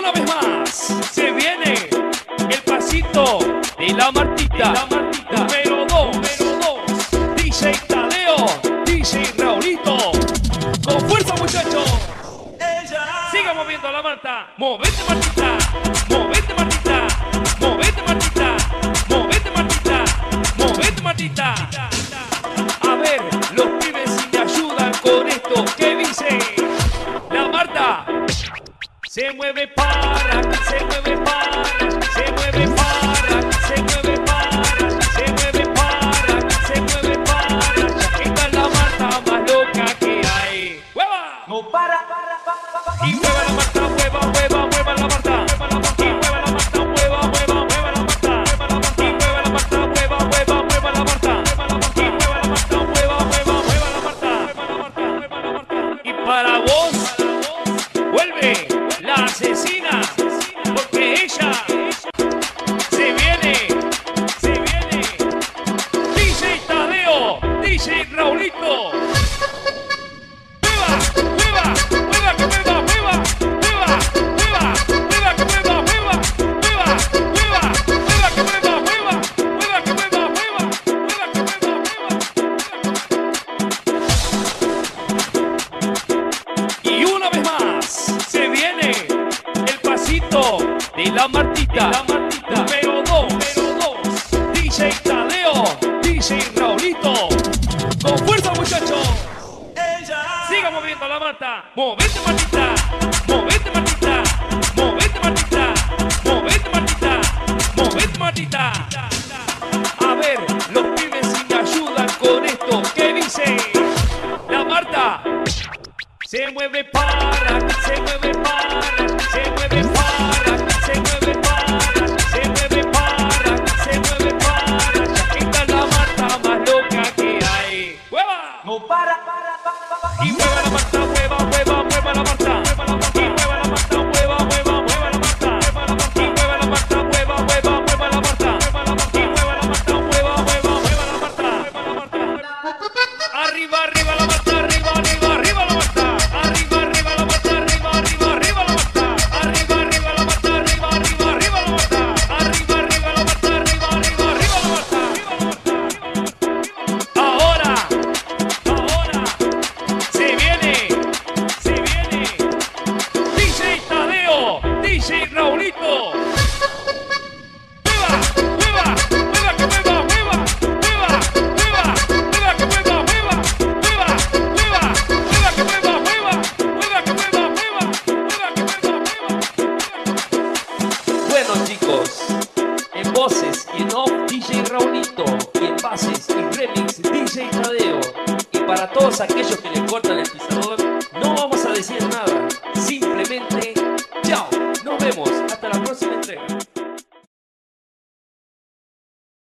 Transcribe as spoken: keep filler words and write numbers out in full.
una vez más se viene el pasito de la Martita, la Martita. Número dos, número dos, D J Tadeo, D J Raulito. Con fuerza, muchachos. Siga moviendo la Marta. Movete, Martita. Movete, Martita. Movete, Martita. Movete, Martita. Movete, Martita. A ver, los pibes si me ayudan con esto. ¿Qué dice? La Marta se mueve para, se mueve para, se mueve para, se mueve para, se mueve para, se mueve para. Esta es la Marta más loca que hay. ¡Hueva! No para, para, para, para. Y mueva la Marta, mueva, mueva, mueva la Marta. Y mueva la Marta, mueva, mueva, mueva la Marta. Y mueva la Marta, mueva, mueva, mueva la Marta. Y mueva la Marta, mueva, mueva, mueva la Marta. Y para vos, vuelve la asesina, porque ella se viene, se viene. D J Tadeo, D J Raulito. ¡Mueva, mueva, mueva, que mueva, mueva, mueva, mueva, mueva, que mueva, mueva, mueva, mueva, mueva, que mueva, mueva, mueva, que mueva, mueva, mueva, que mueva, mueva. Y una vez más se viene el pasito de la Martita, la Martita. Número dos, número dos, D J Tadeo, D J Raulito. Con fuerza, muchachos. Siga moviendo la Marta. Movete, Martita. Movete, Martita. Movete, Martita. Movete, Martita. Movete, Martita. A ver, los pibes si me ayudan con esto. ¿Qué dice? La Marta se mueve para, se mueve para, se mueve para, se mueve para, se mueve para, se mueve para. Esta es la Marta más loca que hay. ¡Hueva! No para, para, para, para. Y mueva la Marta, mueva, mueva, mueva la Marta. Y mueva la Marta, mueva, mueva, mueva la Marta. Y mueva la Marta, mueva, mueva, mueva la Marta. Y mueva la Marta, mueva, mueva, mueva la Marta. Arriba, arriba la Marta, arriba, arriba, arriba la Marta. Arriba, arriba la Marta, arriba, arriba, arriba la Marta. Arriba, arriba la Marta, arriba, arriba, arriba la Marta. Arriba, arriba la Marta, arriba, arriba, arriba la Marta. Ahora, ahora. Se viene, se viene D J Tadeo, D J Raulito. Mueva, mueva, mueva, que mueva, mueva, mueva, mueva, mueva, que mueva, mueva, mueva, mueva, mueva, que mueva, mueva, mueva, que mueva, mueva, mueva, que mueva, mueva. Bueno, chicos, en voces y en off D J Raulito, y en bases y remix D J Tadeo. Y para todos aquellos que le cortan el pisador